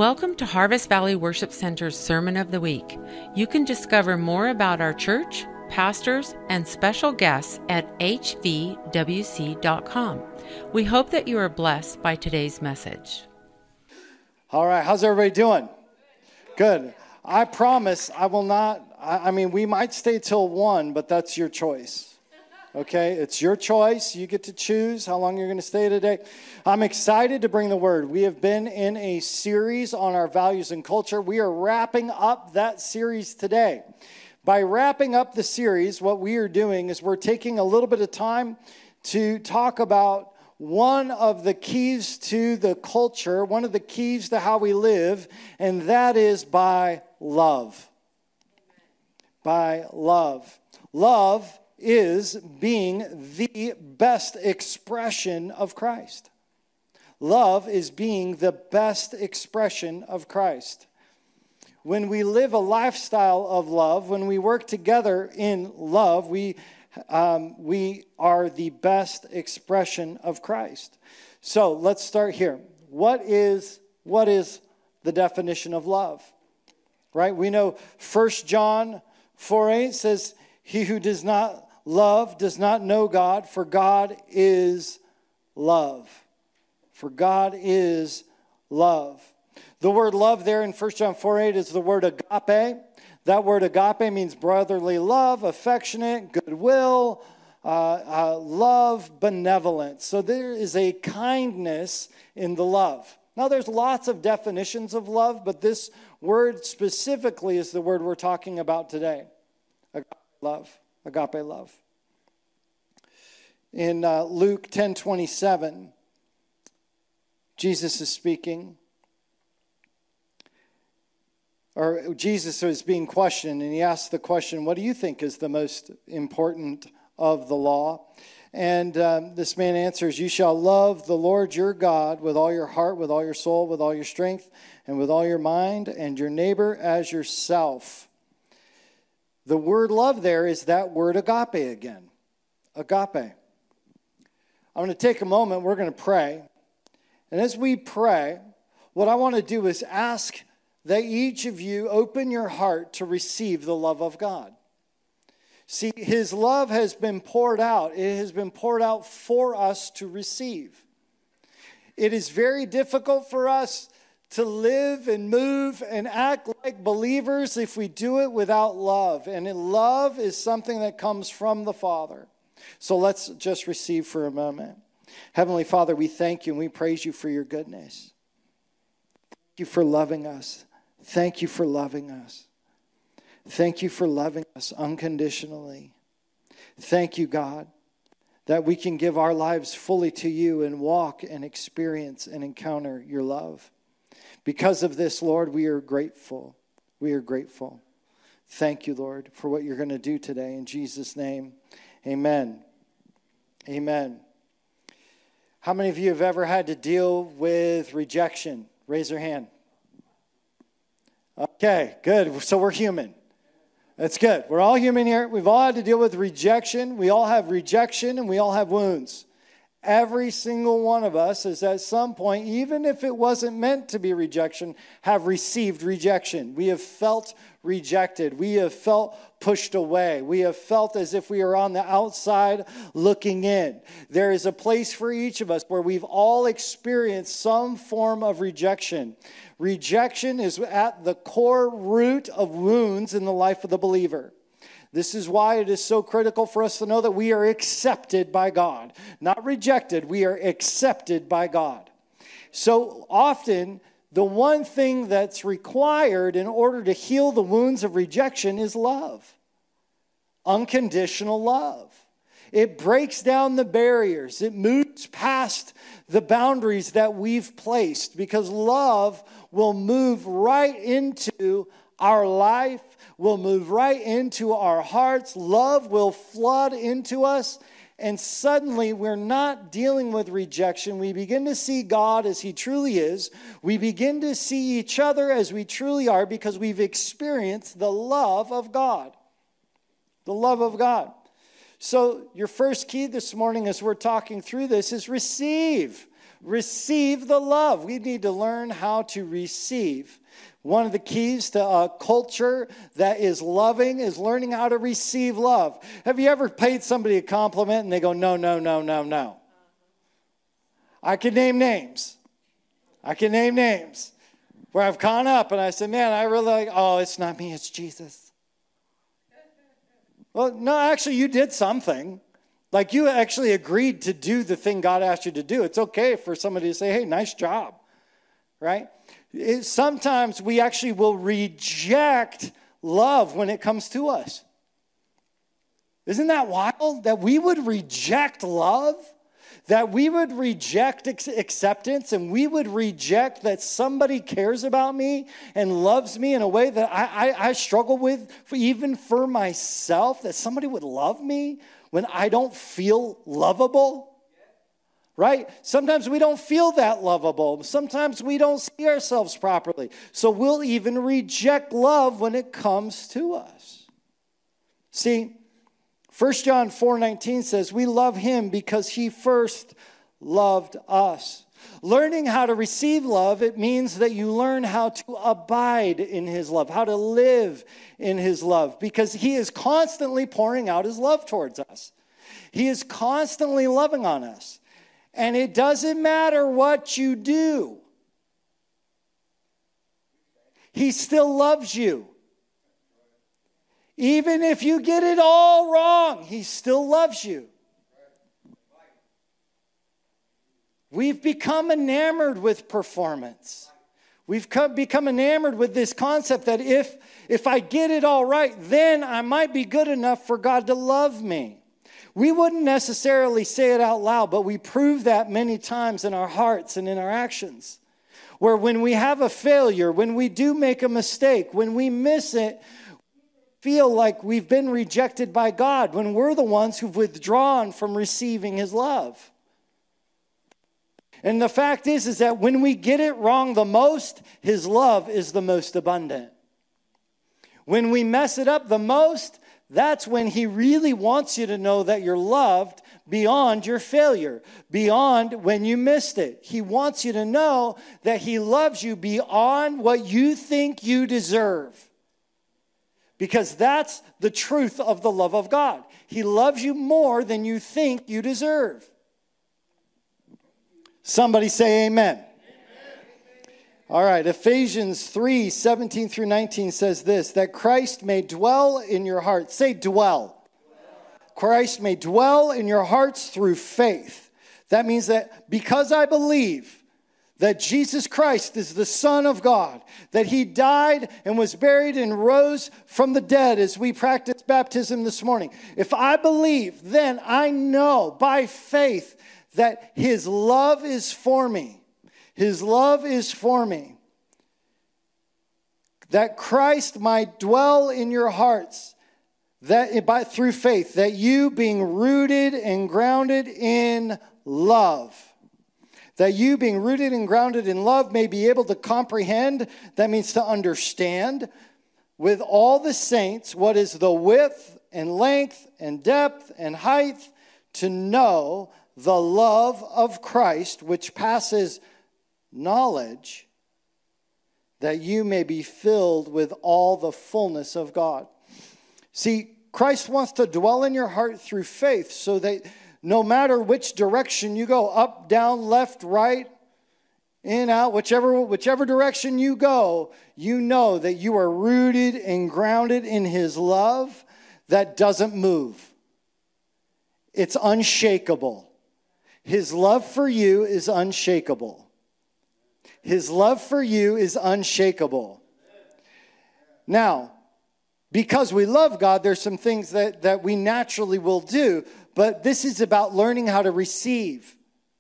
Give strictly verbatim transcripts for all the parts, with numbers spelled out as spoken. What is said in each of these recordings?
Welcome to Harvest Valley Worship Center's Sermon of the Week. You can discover more about our church, pastors, and special guests at h v w c dot com. We hope that you are blessed by today's message. All right, how's everybody doing? Good. I promise I will not, I, I mean, we might stay till one, but that's your choice. Okay, it's your choice. You get to choose how long you're going to stay today. I'm excited to bring the word. We have been in a series on our values and culture. We are wrapping up that series today. By wrapping up the series, what we are doing is we're taking a little bit of time to talk about one of the keys to the culture, one of the keys to how we live, and that is by love. By love. Love is being the best expression of Christ. Love is being the best expression of Christ. When we live a lifestyle of love, when we work together in love, we um, we are the best expression of Christ. So let's start here. What is what is the definition of love? Right? We know First John four eight says, "He who does not love does not know God, for God is love." For God is love. The word love there in First John four eight is the word agape. That word agape means brotherly love, affectionate, goodwill, uh, uh, love, benevolence. So there is a kindness in the love. Now there's lots of definitions of love, but this word specifically is the word we're talking about today. Agape love. Agape love. In uh, Luke ten twenty-seven, Jesus is speaking, or Jesus is being questioned, and he asks the question, "What do you think is the most important of the law?" And um, this man answers, "You shall love the Lord your God with all your heart, with all your soul, with all your strength, and with all your mind, and your neighbor as yourself." The word love there is that word agape again. Agape. I'm going to take a moment. We're going to pray. And as we pray, what I want to do is ask that each of you open your heart to receive the love of God. See, his love has been poured out. It has been poured out for us to receive. It is very difficult for us to live and move and act like believers if we do it without love. And love is something that comes from the Father. So let's just receive for a moment. Heavenly Father, we thank you and we praise you for your goodness. Thank you for loving us. Thank you for loving us. Thank you for loving us unconditionally. Thank you, God, that we can give our lives fully to you and walk and experience and encounter your love. Because of this, Lord, we are grateful. We are grateful. Thank you, Lord, for what you're going to do today. In Jesus' name, amen. Amen. How many of you have ever had to deal with rejection? Raise your hand. Okay, good. So we're human. That's good. We're all human here. We've all had to deal with rejection. We all have rejection and we all have wounds. Every single one of us has at some point, even if it wasn't meant to be rejection, have received rejection. We have felt rejected. We have felt pushed away. We have felt as if we are on the outside looking in. There is a place for each of us where we've all experienced some form of rejection. Rejection is at the core root of wounds in the life of the believer. This is why it is so critical for us to know that we are accepted by God. Not rejected, we are accepted by God. So often, the one thing that's required in order to heal the wounds of rejection is love. Unconditional love. It breaks down the barriers. It moves past the boundaries that we've placed because love will move right into our life, will move right into our hearts. Love will flood into us. And suddenly we're not dealing with rejection. We begin to see God as he truly is. We begin to see each other as we truly are because we've experienced the love of God. The love of God. So your first key this morning as we're talking through this is receive. Receive the love. We need to learn how to receive. One of the keys to a culture that is loving is learning how to receive love. Have you ever paid somebody a compliment and they go, no, no, no, no, no? I can name names. I can name names where I've gone up and I said, man, I really like, oh, it's not me, it's Jesus. Well, no, actually, you did something. Like you actually agreed to do the thing God asked you to do. It's okay for somebody to say, hey, nice job, right? It, sometimes we actually will reject love when it comes to us. Isn't that wild? That we would reject love? That we would reject ex- acceptance and we would reject that somebody cares about me and loves me in a way that I, I, I struggle with, for, even for myself, that somebody would love me when I don't feel lovable, right? Sometimes we don't feel that lovable. Sometimes we don't see ourselves properly. So we'll even reject love when it comes to us. See, First John four nineteen says, we love him because he first loved us. Learning how to receive love, it means that you learn how to abide in his love, how to live in his love, because he is constantly pouring out his love towards us. He is constantly loving on us. And it doesn't matter what you do. He still loves you. Even if you get it all wrong, he still loves you. We've become enamored with performance. We've come, become enamored with this concept that if, if I get it all right, then I might be good enough for God to love me. We wouldn't necessarily say it out loud, but we prove that many times in our hearts and in our actions. Where when we have a failure, when we do make a mistake, when we miss it, feel like we've been rejected by God when we're the ones who've withdrawn from receiving his love. And the fact is, is that when we get it wrong the most, his love is the most abundant. When we mess it up the most, that's when he really wants you to know that you're loved beyond your failure, beyond when you missed it. He wants you to know that he loves you beyond what you think you deserve. Because that's the truth of the love of God. He loves you more than you think you deserve. Somebody say amen. Amen. All right, Ephesians three, seventeen through nineteen says this, that Christ may dwell in your hearts. Say dwell. Dwell. Christ may dwell in your hearts through faith. That means that because I believe that Jesus Christ is the Son of God, that he died and was buried and rose from the dead as we practiced baptism this morning. If I believe, then I know by faith that his love is for me. His love is for me. That Christ might dwell in your hearts that by, through faith, that you being rooted and grounded in love. That you, being rooted and grounded in love, may be able to comprehend, that means to understand, with all the saints, what is the width and length and depth and height, to know the love of Christ, which passes knowledge, that you may be filled with all the fullness of God. See, Christ wants to dwell in your heart through faith, so that no matter which direction you go, up, down, left, right, in, out, whichever, whichever direction you go, you know that you are rooted and grounded in his love that doesn't move. It's unshakable. His love for you is unshakable. His love for you is unshakable. Now, because we love God, there's some things that, that we naturally will do, but this is about learning how to receive.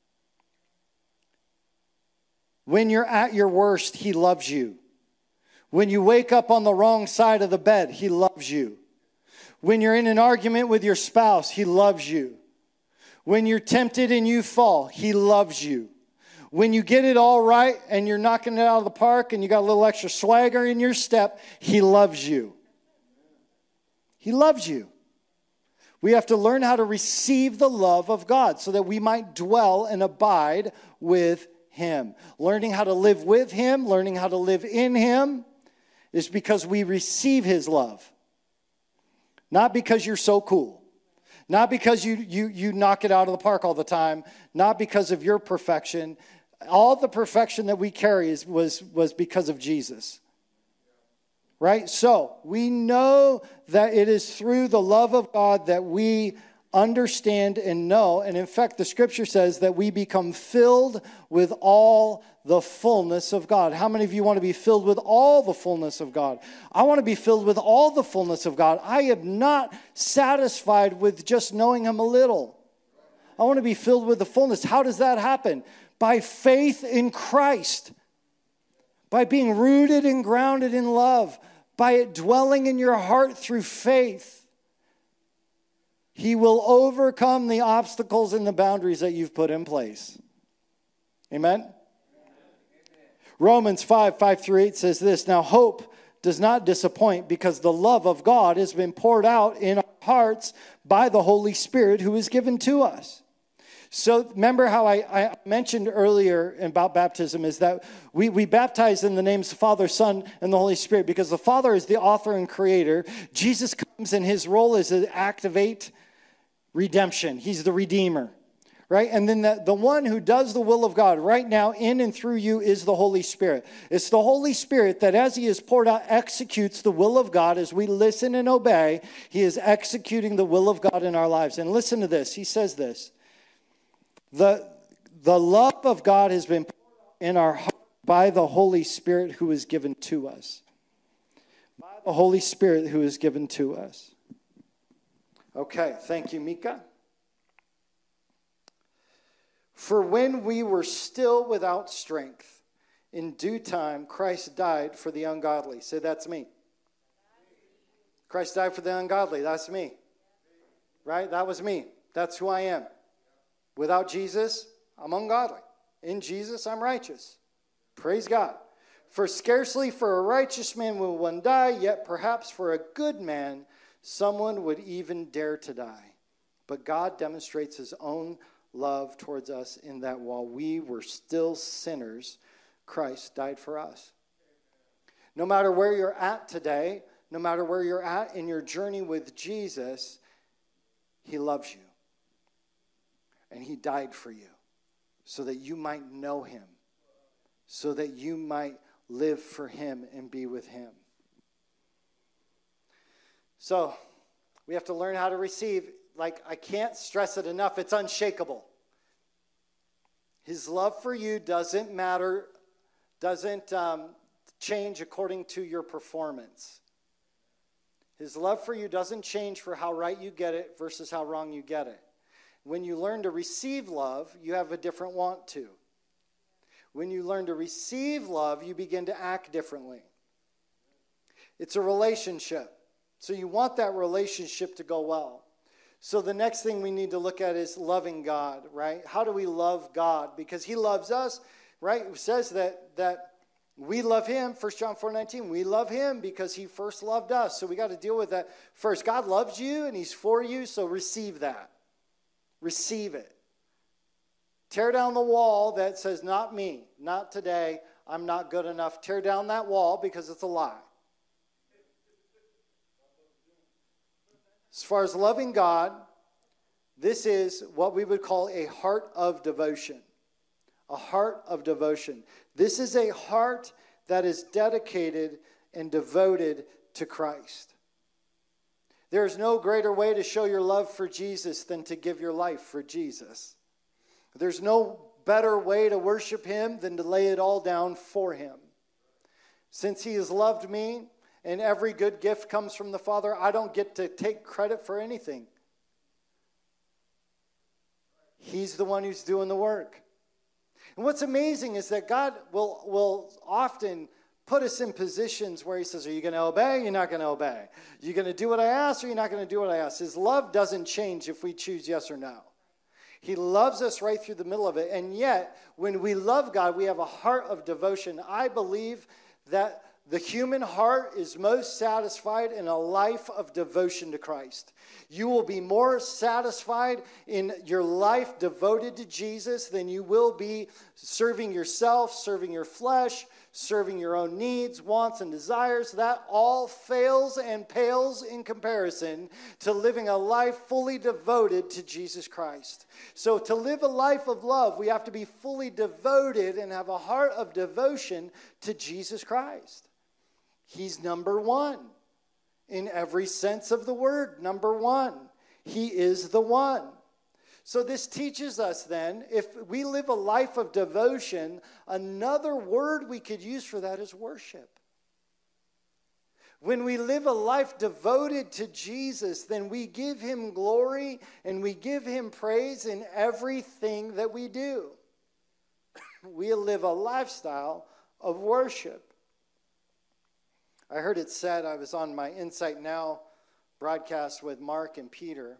When you're at your worst, he loves you. When you wake up on the wrong side of the bed, he loves you. When you're in an argument with your spouse, he loves you. When you're tempted and you fall, he loves you. When you get it all right and you're knocking it out of the park and you got a little extra swagger in your step, he loves you. He loves you. We have to learn how to receive the love of God so that we might dwell and abide with him. Learning how to live with him, learning how to live in him is because we receive his love. Not because you're so cool. Not because you, you, you knock it out of the park all the time. Not because of your perfection. All the perfection that we carry is, was, was because of Jesus. Right? So, we know that it is through the love of God that we understand and know. And in fact, the scripture says that we become filled with all the fullness of God. How many of you want to be filled with all the fullness of God? I want to be filled with all the fullness of God. I am not satisfied with just knowing him a little. I want to be filled with the fullness. How does that happen? By faith in Christ. By being rooted and grounded in love. By it dwelling in your heart through faith. He will overcome the obstacles and the boundaries that you've put in place. Amen? Amen. Romans five, five through eight says this, now hope does not disappoint because the love of God has been poured out in our hearts by the Holy Spirit who is given to us. So remember how I, I mentioned earlier about baptism is that we, we baptize in the names of the Father, Son, and the Holy Spirit because the Father is the author and creator. Jesus comes and his role is to activate redemption. He's the Redeemer, right? And then the, the one who does the will of God right now in and through you is the Holy Spirit. It's the Holy Spirit that as he is poured out executes the will of God as we listen and obey. He is executing the will of God in our lives. And listen to this. He says this. The, the love of God has been poured out in our heart by the Holy Spirit who is given to us. By the Holy Spirit who is given to us. Okay, thank you, Mika. For when we were still without strength, in due time, Christ died for the ungodly. Say, that's me. Christ died for the ungodly. That's me. Right? That was me. That's who I am. Without Jesus, I'm ungodly. In Jesus, I'm righteous. Praise God. For scarcely for a righteous man will one die, yet perhaps for a good man someone would even dare to die. But God demonstrates his own love towards us in that while we were still sinners, Christ died for us. No matter where you're at today, no matter where you're at in your journey with Jesus, he loves you. And he died for you so that you might know him, so that you might live for him and be with him. So, we have to learn how to receive. Like, I can't stress it enough. It's unshakable. His love for you doesn't matter, doesn't um, change according to your performance. His love for you doesn't change for how right you get it versus how wrong you get it. When you learn to receive love, you have a different want to. When you learn to receive love, you begin to act differently. It's a relationship. So you want that relationship to go well. So the next thing we need to look at is loving God, right? How do we love God? Because he loves us, right? It says that, that we love him, First John four nineteen. We love him because he first loved us. So we got to deal with that first. God loves you and he's for you, so receive that. Receive it. Tear down the wall that says, not me, not today, I'm not good enough. Tear down that wall because it's a lie. As far as loving God, this is what we would call a heart of devotion. A heart of devotion. This is a heart that is dedicated and devoted to Christ. There is no greater way to show your love for Jesus than to give your life for Jesus. There's no better way to worship him than to lay it all down for him. Since he has loved me, and every good gift comes from the Father, I don't get to take credit for anything. He's the one who's doing the work. And what's amazing is that God will, will often put us in positions where he says, are you going to obey? You're not going to obey. You're going to do what I ask or you're not going to do what I ask. His love doesn't change if we choose yes or no. He loves us right through the middle of it. And yet, when we love God, we have a heart of devotion. I believe that the human heart is most satisfied in a life of devotion to Christ. You will be more satisfied in your life devoted to Jesus than you will be serving yourself, serving your flesh, serving your own needs, wants, and desires. That all fails and pales in comparison to living a life fully devoted to Jesus Christ. So to live a life of love, we have to be fully devoted and have a heart of devotion to Jesus Christ. He's number one in every sense of the word. Number one. He is the one. So this teaches us then, if we live a life of devotion, another word we could use for that is worship. When we live a life devoted to Jesus, then we give him glory and we give him praise in everything that we do. We live a lifestyle of worship. I heard it said, I was on my Insight Now broadcast with Mark and Peter,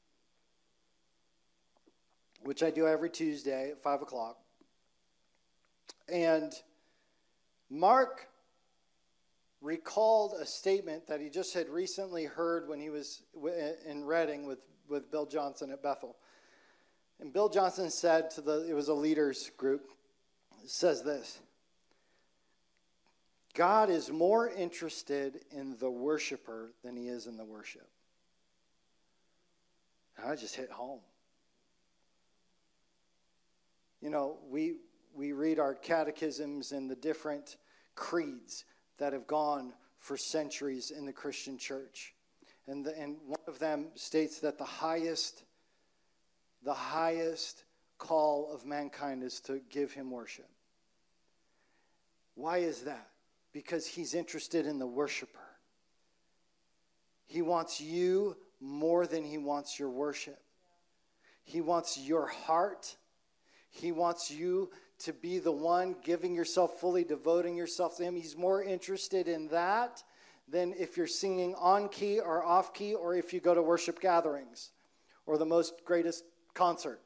which I do every Tuesday at five o'clock. And Mark recalled a statement that he just had recently heard when he was in Reading with, with Bill Johnson at Bethel. And Bill Johnson said to the, it was a leaders group, says this: God is more interested in the worshiper than he is in the worship. And I just hit home. You know, we we read our catechisms and the different creeds that have gone for centuries in the Christian church. And the, and one of them states that the highest the highest call of mankind is to give him worship. Why is that? Because he's interested in the worshiper. He wants you more than he wants your worship. He wants your heart. He wants you to be the one giving yourself fully, devoting yourself to him. He's more interested in that than if you're singing on key or off key, or if you go to worship gatherings or the most greatest concert.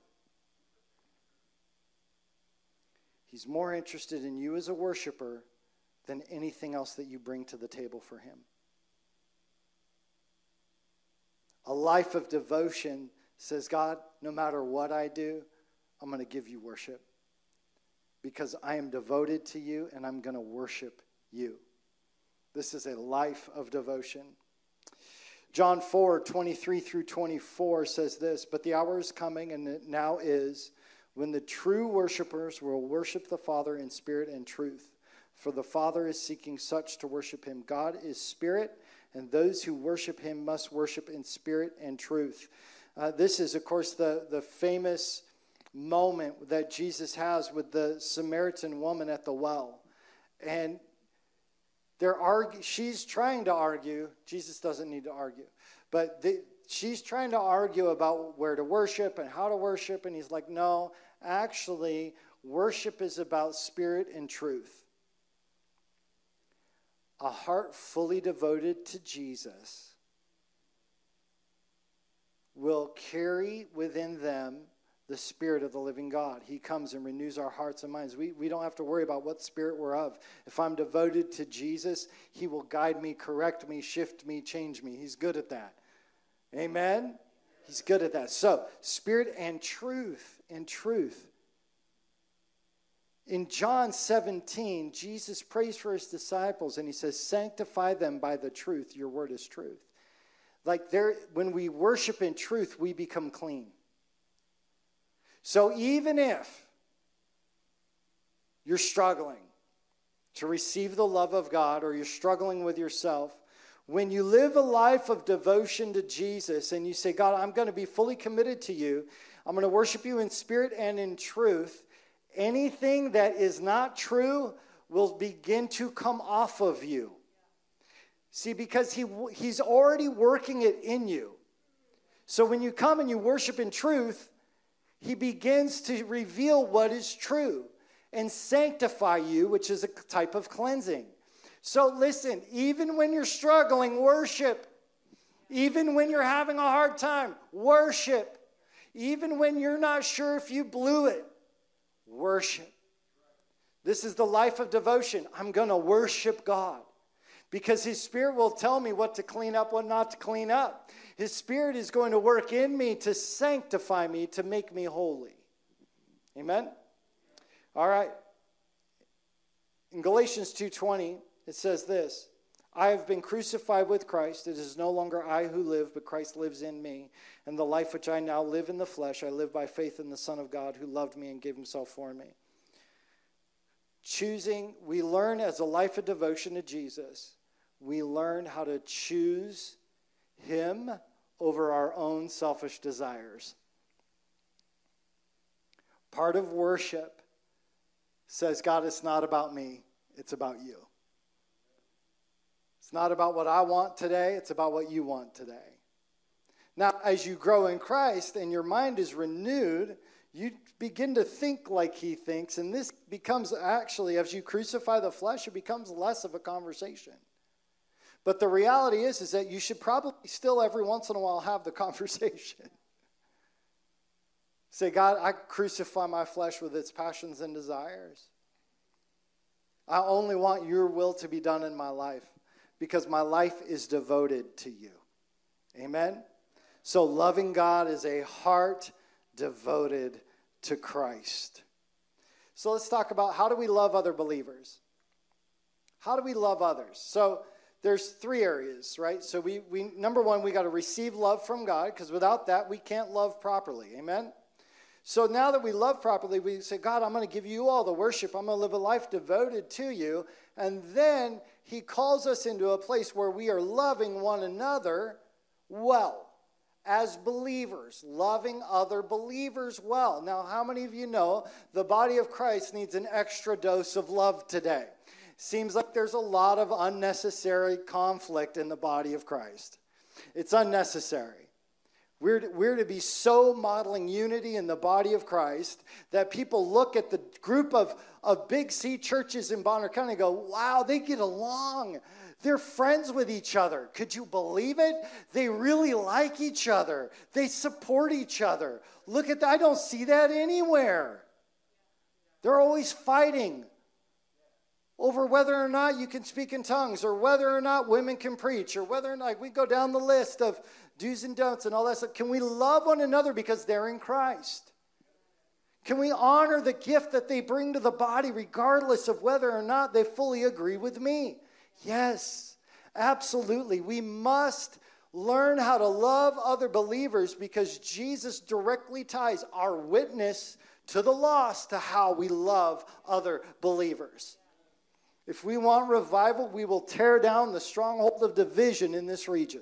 He's more interested in you as a worshiper than anything else that you bring to the table for him. A life of devotion says, God, no matter what I do, I'm going to give you worship because I am devoted to you and I'm going to worship you. This is a life of devotion. John four, twenty-three through twenty-four says this: but the hour is coming, and it now is, when the true worshipers will worship the Father in spirit and truth. For the Father is seeking such to worship him. God is spirit, and those who worship him must worship in spirit and truth. Uh, this is, of course, the, the famous moment that Jesus has with the Samaritan woman at the well. And they're argue, she's trying to argue. Jesus doesn't need to argue. But the, she's trying to argue about where to worship and how to worship. And he's like, no, actually, worship is about spirit and truth. A heart fully devoted to Jesus will carry within them the Spirit of the living God. He comes and renews our hearts and minds. We, we don't have to worry about what spirit we're of. If I'm devoted to Jesus, he will guide me, correct me, shift me, change me. He's good at that. Amen? He's good at that. So, spirit and truth, and truth. In John seventeen, Jesus prays for his disciples, and he says, sanctify them by the truth. Your word is truth. Like there, when we worship in truth, we become clean. So even if you're struggling to receive the love of God, or you're struggling with yourself, when you live a life of devotion to Jesus and you say, God, I'm going to be fully committed to you, I'm going to worship you in spirit and in truth, anything that is not true will begin to come off of you. See, because he he's already working it in you. So when you come and you worship in truth, he begins to reveal what is true and sanctify you, which is a type of cleansing. So listen, even when you're struggling, worship. Even when you're having a hard time, worship. Even when you're not sure if you blew it, worship. This is the life of devotion. I'm going to worship God because his Spirit will tell me what to clean up, what not to clean up. His Spirit is going to work in me to sanctify me, to make me holy. Amen? All right. In Galatians two twenty, it says this, I have been crucified with Christ. It is no longer I who live, but Christ lives in me. And the life which I now live in the flesh, I live by faith in the Son of God who loved me and gave himself for me. Choosing, we learn as a life of devotion to Jesus, we learn how to choose him over our own selfish desires. Part of worship says, God, it's not about me, it's about you. It's not about what I want today, it's about what you want today. Now, as you grow in Christ and your mind is renewed, you begin to think like he thinks, and this becomes actually, as you crucify the flesh, it becomes less of a conversation. But the reality is, is that you should probably still every once in a while have the conversation. Say, God, I crucify my flesh with its passions and desires. I only want your will to be done in my life because my life is devoted to you. Amen? So loving God is a heart devoted to Christ. So let's talk about how do we love other believers? How do we love others? So there's three areas, right? So we, we number one, we got to receive love from God because without that, we can't love properly. Amen? So now that we love properly, we say, God, I'm going to give you all the worship. I'm going to live a life devoted to you. And then he calls us into a place where we are loving one another well. As believers, loving other believers well. Now, how many of you know the body of Christ needs an extra dose of love today? Seems like there's a lot of unnecessary conflict in the body of Christ. It's unnecessary. We're to, we're to be so modeling unity in the body of Christ that people look at the group of, of Big C churches in Bonner County and go, wow, they get along. They're friends with each other. Could you believe it? They really like each other. They support each other. Look at that. I don't see that anywhere. They're always fighting over whether or not you can speak in tongues or whether or not women can preach or whether or not we go down the list of do's and don'ts and all that stuff. Can we love one another because they're in Christ? Can we honor the gift that they bring to the body regardless of whether or not they fully agree with me? Yes, absolutely. We must learn how to love other believers because Jesus directly ties our witness to the lost to how we love other believers. If we want revival, we will tear down the stronghold of division in this region.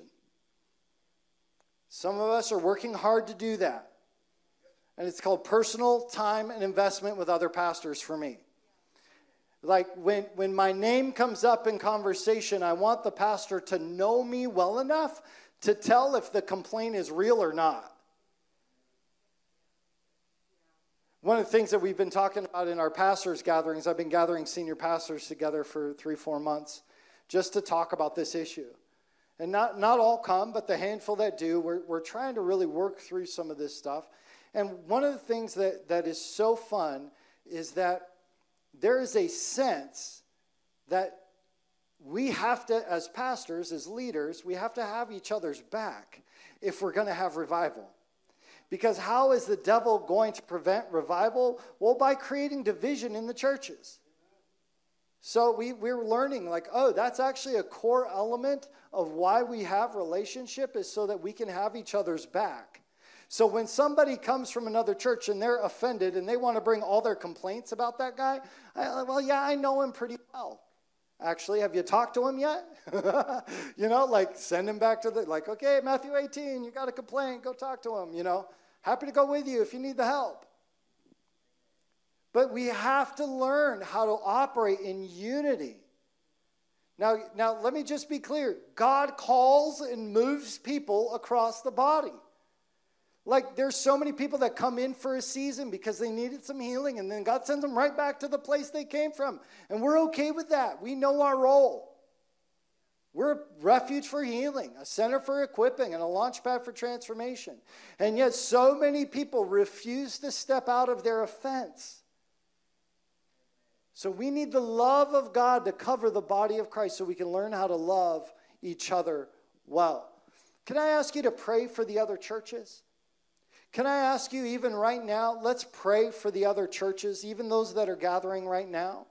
Some of us are working hard to do that. And it's called personal time and investment with other pastors for me. Like when, when my name comes up in conversation, I want the pastor to know me well enough to tell if the complaint is real or not. One of the things that we've been talking about in our pastors' gatherings, I've been gathering senior pastors together for three, four months just to talk about this issue. And not, not all come, but the handful that do, we're, we're trying to really work through some of this stuff. And one of the things that, that is so fun is that there is a sense that we have to, as pastors, as leaders, we have to have each other's back if we're going to have revival. Because how is the devil going to prevent revival? Well, by creating division in the churches. So we, we're learning like, oh, that's actually a core element of why we have relationship is so that we can have each other's back. So when somebody comes from another church and they're offended and they want to bring all their complaints about that guy, I, well, yeah, I know him pretty well. Actually, have you talked to him yet? You know, like send him back to the, like, okay, Matthew eighteen, you got a complaint, go talk to him, you know. Happy to go with you if you need the help. But we have to learn how to operate in unity. Now, now, let me just be clear. God calls and moves people across the body. Like, there's so many people that come in for a season because they needed some healing, and then God sends them right back to the place they came from. And we're okay with that. We know our role. We're a refuge for healing, a center for equipping, and a launch pad for transformation. And yet so many people refuse to step out of their offense. So we need the love of God to cover the body of Christ so we can learn how to love each other well. Can I ask you to pray for the other churches? Can I ask you even right now, let's pray for the other churches, even those that are gathering right now.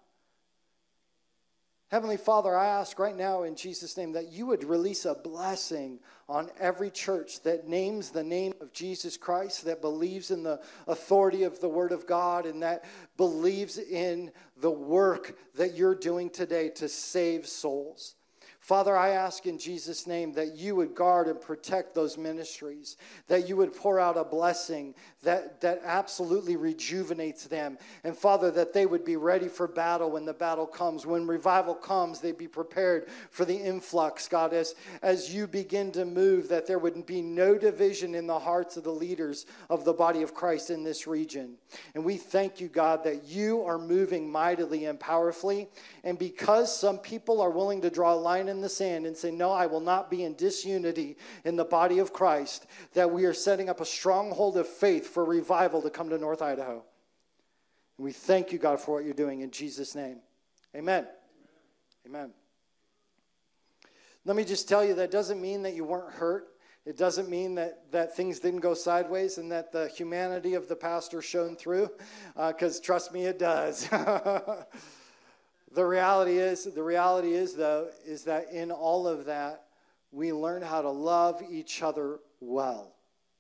Heavenly Father, I ask right now in Jesus' name that you would release a blessing on every church that names the name of Jesus Christ, that believes in the authority of the Word of God, and that believes in the work that you're doing today to save souls. Father, I ask in Jesus' name that you would guard and protect those ministries, that you would pour out a blessing that, that absolutely rejuvenates them. And Father, that they would be ready for battle when the battle comes. When revival comes, they'd be prepared for the influx, God, as, as you begin to move, that there would be no division in the hearts of the leaders of the body of Christ in this region. And we thank you, God, that you are moving mightily and powerfully. And because some people are willing to draw a line in the sand and say, no, I will not be in disunity in the body of Christ, that we are setting up a stronghold of faith for revival to come to North Idaho. And we thank you, God, for what you're doing in Jesus' name. Amen. Amen. Amen. Let me just tell you, that doesn't mean that you weren't hurt. It doesn't mean that, that things didn't go sideways and that the humanity of the pastor shone through, because uh, trust me, it does. The reality is, the reality is, though, is that in all of that, we learn how to love each other well,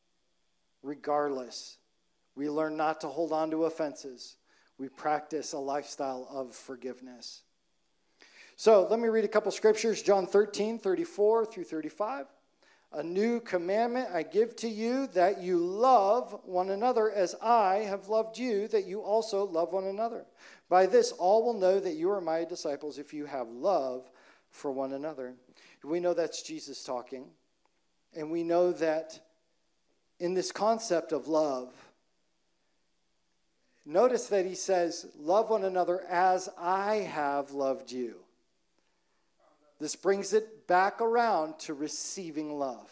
regardless. We learn not to hold on to offenses. We practice a lifestyle of forgiveness. So let me read a couple scriptures. John thirteen, thirty-four through thirty-five. A new commandment I give to you, that you love one another as I have loved you, that you also love one another. By this, all will know that you are my disciples if you have love for one another. We know that's Jesus talking. And we know that in this concept of love, notice that he says, love one another as I have loved you. This brings it back around to receiving love.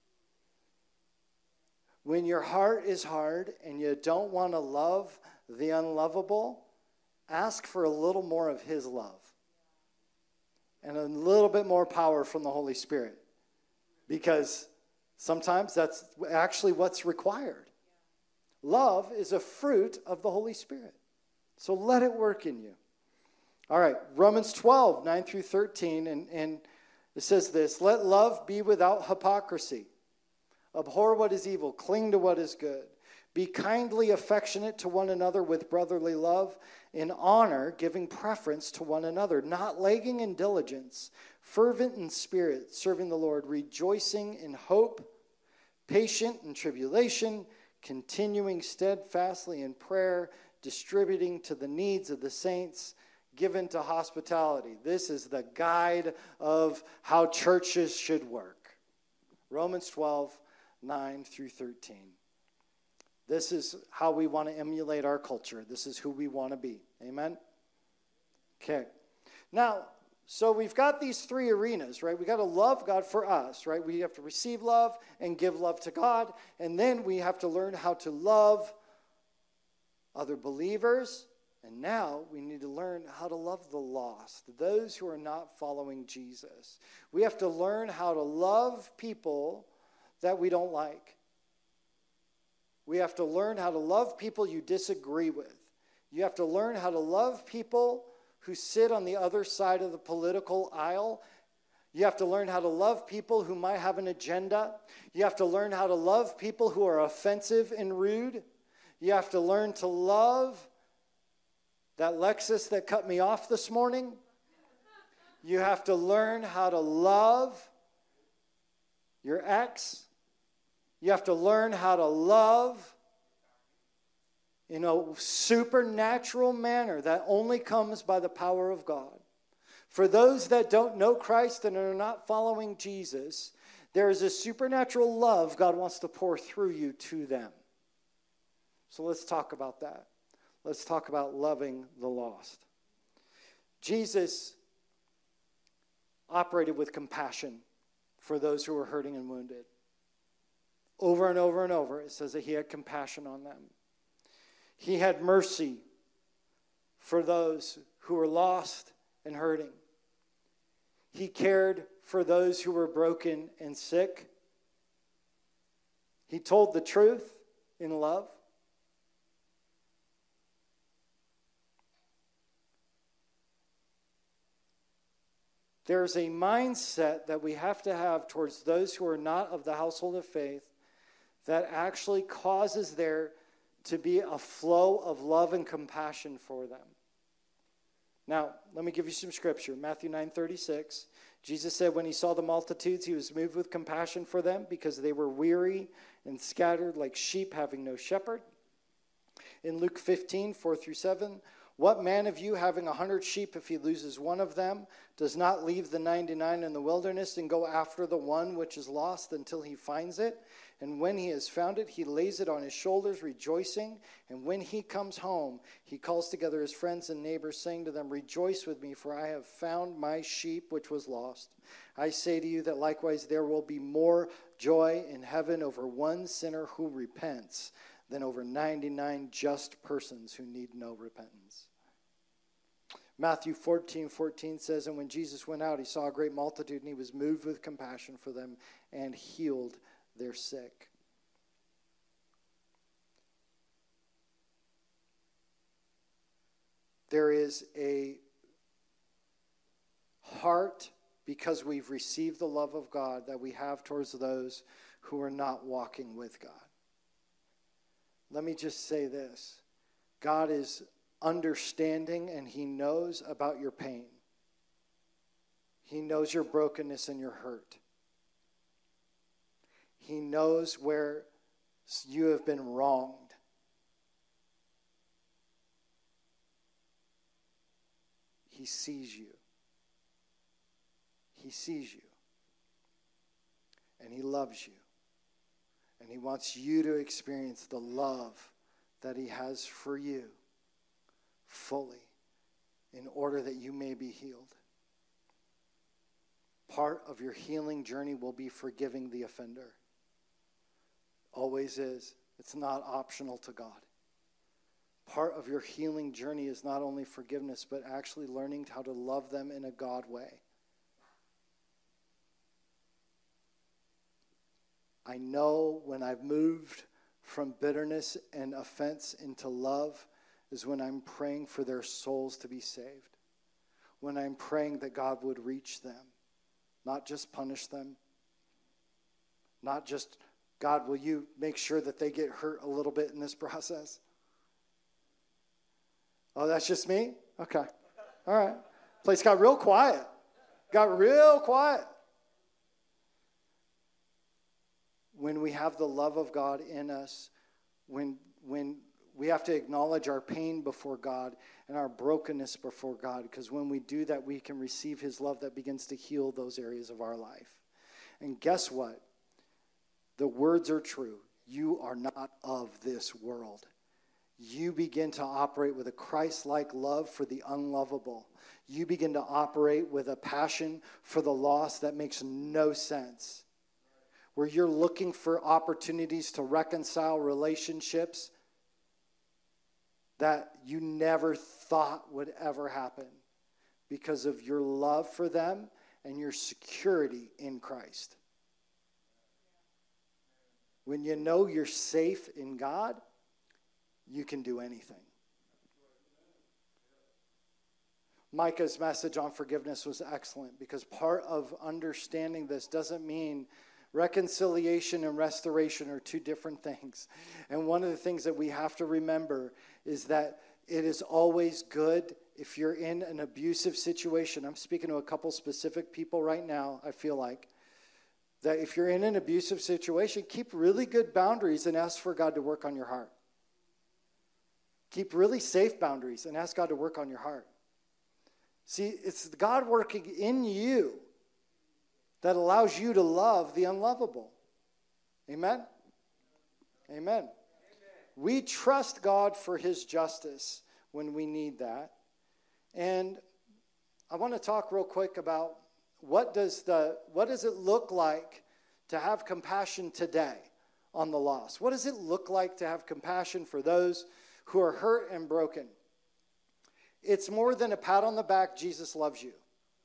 When your heart is hard and you don't want to love the unlovable, ask for a little more of his love and a little bit more power from the Holy Spirit, because sometimes that's actually what's required. Love is a fruit of the Holy Spirit. So let it work in you. All right, Romans twelve, nine through thirteen, and, and it says this: let love be without hypocrisy. Abhor what is evil, cling to what is good. Be kindly affectionate to one another with brotherly love, in honor, giving preference to one another, not lagging in diligence, fervent in spirit, serving the Lord, rejoicing in hope, patient in tribulation, continuing steadfastly in prayer, distributing to the needs of the saints, given to hospitality. This is the guide of how churches should work. Romans twelve, nine through thirteen. This is how we want to emulate our culture. This is who we want to be. Amen? Okay. Now, so we've got these three arenas, right? We got to love God for us, right? We have to receive love and give love to God. And then we have to learn how to love other believers. And now we need to learn how to love the lost, those who are not following Jesus. We have to learn how to love people that we don't like. We have to learn how to love people you disagree with. You have to learn how to love people who sit on the other side of the political aisle. You have to learn how to love people who might have an agenda. You have to learn how to love people who are offensive and rude. You have to learn to love that Lexus that cut me off this morning. You have to learn how to love your ex. You have to learn how to love in a supernatural manner that only comes by the power of God. For those that don't know Christ and are not following Jesus, there is a supernatural love God wants to pour through you to them. So let's talk about that. Let's talk about loving the lost. Jesus operated with compassion for those who were hurting and wounded. Over and over and over, it says that he had compassion on them. He had mercy for those who were lost and hurting. He cared for those who were broken and sick. He told the truth in love. There's a mindset that we have to have towards those who are not of the household of faith that actually causes there to be a flow of love and compassion for them. Now, let me give you some scripture. Matthew nine thirty-six. Jesus said when he saw the multitudes, he was moved with compassion for them because they were weary and scattered like sheep having no shepherd. In Luke fifteen, four through seven, what man of you having a hundred sheep, if he loses one of them, does not leave the ninety-nine in the wilderness and go after the one which is lost until he finds it? And when he has found it, he lays it on his shoulders, rejoicing. And when he comes home, he calls together his friends and neighbors, saying to them, rejoice with me, for I have found my sheep which was lost. I say to you that likewise there will be more joy in heaven over one sinner who repents than over ninety-nine just persons who need no repentance. Matthew fourteen fourteen says, and when Jesus went out, he saw a great multitude, and he was moved with compassion for them and healed their sick. There is a heart, because we've received the love of God, that we have towards those who are not walking with God. Let me just say this. God is understanding, and he knows about your pain. He knows your brokenness and your hurt. He knows where you have been wronged. He sees you. He sees you. And he loves you. And he wants you to experience the love that he has for you fully in order that you may be healed. Part of your healing journey will be forgiving the offender. Always is. It's not optional to God. Part of your healing journey is not only forgiveness, but actually learning how to love them in a God way. I know when I've moved from bitterness and offense into love is when I'm praying for their souls to be saved. When I'm praying that God would reach them, not just punish them, not just, God, will you make sure that they get hurt a little bit in this process? Oh, that's just me? Okay. All right. Place got real quiet. Got real quiet. When we have the love of God in us, when when we have to acknowledge our pain before God and our brokenness before God, because when we do that, we can receive his love that begins to heal those areas of our life. And guess what? The words are true. You are not of this world. You begin to operate with a Christ-like love for the unlovable. You begin to operate with a passion for the lost that makes no sense. Where you're looking for opportunities to reconcile relationships that you never thought would ever happen because of your love for them and your security in Christ. When you know you're safe in God, you can do anything. Micah's message on forgiveness was excellent because part of understanding this doesn't mean reconciliation and restoration are two different things. And one of the things that we have to remember is that it is always good if you're in an abusive situation. I'm speaking to a couple specific people right now, I feel like. That if you're in an abusive situation, keep really good boundaries and ask for God to work on your heart. Keep really safe boundaries and ask God to work on your heart. See, it's God working in you that allows you to love the unlovable. Amen? Amen? Amen. We trust God for his justice when we need that. And I want to talk real quick about what does the what does it look like to have compassion today on the lost? What does it look like to have compassion for those who are hurt and broken? it's more than a pat on the back. Jesus loves you.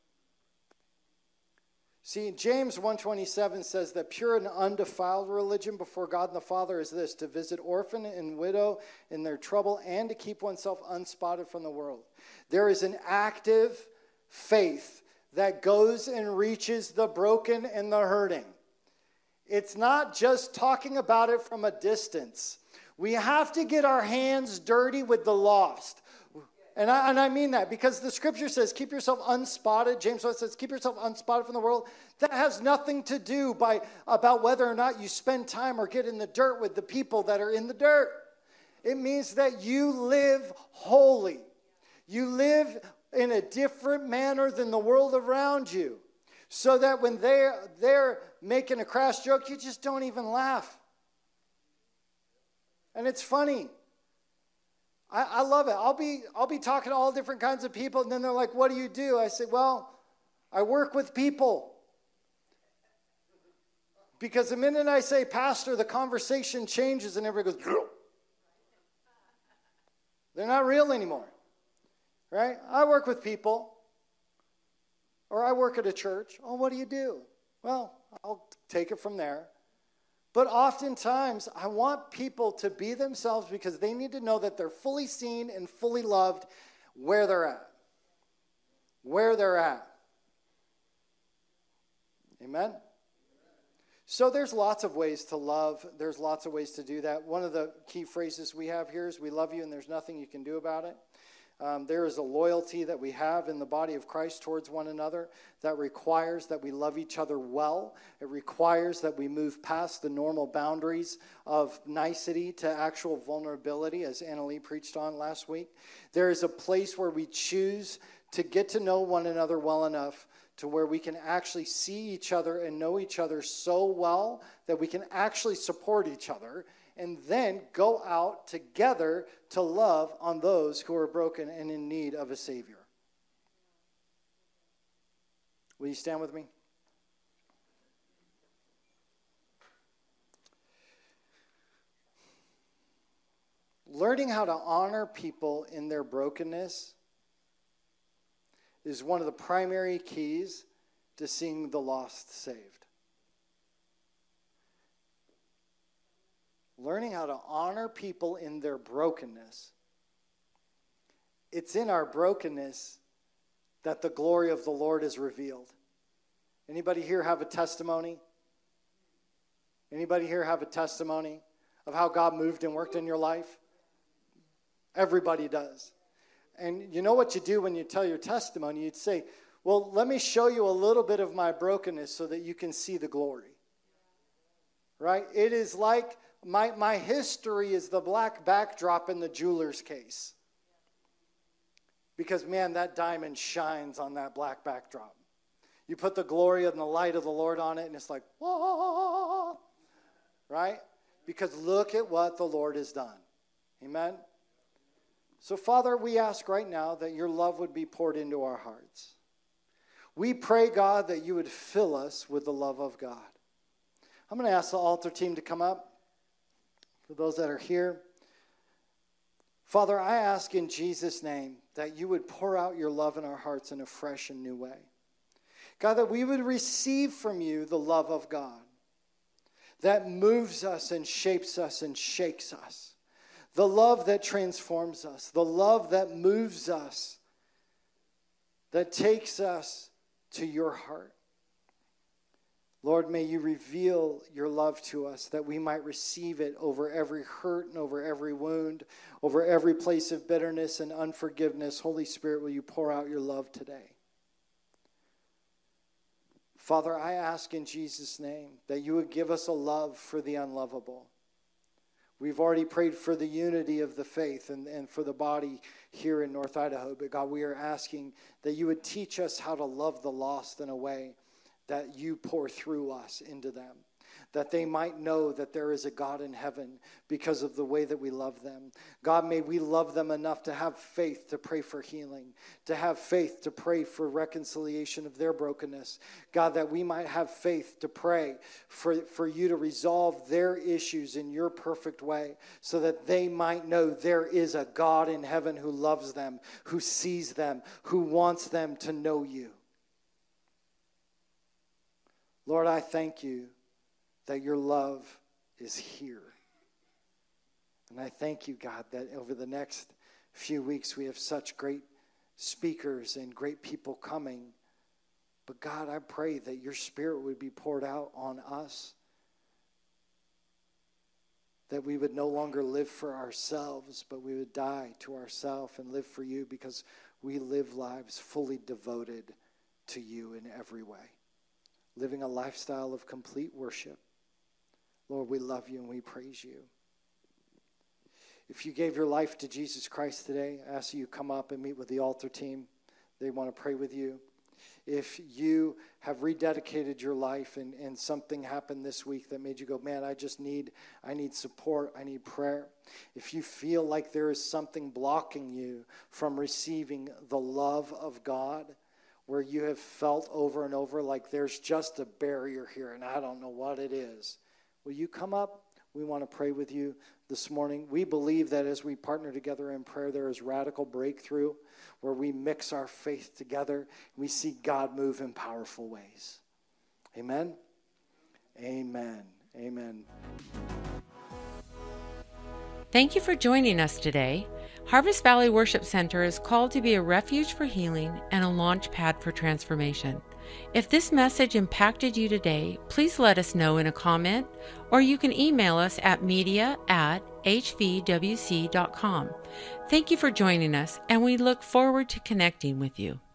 See, James one twenty-seven says that pure and undefiled religion before God and the Father is this: to visit orphan and widow in their trouble and to keep oneself unspotted from the world. There is an active faith that goes and reaches the broken and the hurting. It's not just talking about it from a distance. We have to get our hands dirty with the lost. And I, and I mean that because the scripture says, keep yourself unspotted. James one says, keep yourself unspotted from the world. That has nothing to do by about whether or not you spend time or get in the dirt with the people that are in the dirt. It means that you live holy. You live in a different manner than the world around you. So that when they're, they're making a crass joke, you just don't even laugh. And it's funny. I, I love it. I'll be I'll be talking to all different kinds of people, and then they're like, what do you do? I say, well, I work with people. Because the minute I say pastor, the conversation changes and everybody goes, they're not real anymore. Right? I work with people. Or I work at a church. Oh, what do you do? Well, I'll take it from there. But oftentimes, I want people to be themselves because they need to know that they're fully seen and fully loved where they're at. Where they're at. Amen? So there's lots of ways to love. There's lots of ways to do that. One of the key phrases we have here is, we love you and there's nothing you can do about it. Um, there is a loyalty that we have in the body of Christ towards one another that requires that we love each other well. It requires that we move past the normal boundaries of nicety to actual vulnerability, as Annalee preached on last week. There is a place where we choose to get to know one another well enough to where we can actually see each other and know each other so well that we can actually support each other, and then go out together to love on those who are broken and in need of a Savior. Will you stand with me? Learning how to honor people in their brokenness is one of the primary keys to seeing the lost saved. Learning how to honor people in their brokenness. It's in our brokenness that the glory of the Lord is revealed. Anybody here have a testimony? Anybody here have a testimony of how God moved and worked in your life? Everybody does. And you know what you do when you tell your testimony? You'd say, well, let me show you a little bit of my brokenness so that you can see the glory. Right? It is like My my history is the black backdrop in the jeweler's case. Because, man, that diamond shines on that black backdrop. You put the glory and the light of the Lord on it, and it's like, whoa, right? Because look at what the Lord has done. Amen? So, Father, we ask right now that your love would be poured into our hearts. We pray, God, that you would fill us with the love of God. I'm going to ask the altar team to come up. For those that are here, Father, I ask in Jesus' name that you would pour out your love in our hearts in a fresh and new way. God, that we would receive from you the love of God that moves us and shapes us and shakes us. The love that transforms us. The love that moves us, that takes us to your heart. Lord, may you reveal your love to us that we might receive it over every hurt and over every wound, over every place of bitterness and unforgiveness. Holy Spirit, will you pour out your love today? Father, I ask in Jesus' name that you would give us a love for the unlovable. We've already prayed for the unity of the faith and, and for the body here in North Idaho. But God, we are asking that you would teach us how to love the lost in a way that you pour through us into them. that they might know that there is a God in heaven because of the way that we love them. God, may we love them enough to have faith to pray for healing, to have faith to pray for reconciliation of their brokenness. God, that we might have faith to pray for, for you to resolve their issues in your perfect way so that they might know there is a God in heaven who loves them, who sees them, who wants them to know you. Lord, I thank you that your love is here. And I thank you, God, that over the next few weeks we have such great speakers and great people coming. But God, I pray that your Spirit would be poured out on us, that we would no longer live for ourselves, but we would die to ourselves and live for you because we live lives fully devoted to you in every way, living a lifestyle of complete worship. Lord, we love you and we praise you. If you gave your life to Jesus Christ today, I ask you come up and meet with the altar team. They want to pray with you. If you have rededicated your life and, and something happened this week that made you go, man, I just need, I need support, I need prayer. If you feel like there is something blocking you from receiving the love of God, where you have felt over and over like there's just a barrier here and I don't know what it is, will you come up? We want to pray with you this morning. We believe that as we partner together in prayer, there is radical breakthrough where we mix our faith together. We see God move in powerful ways. Amen? Amen. Amen. Thank you for joining us today. Harvest Valley Worship Center is called to be a refuge for healing and a launch pad for transformation. If this message impacted you today, please let us know in a comment, or you can email us at media at h v w c dot com. Thank you for joining us, and we look forward to connecting with you.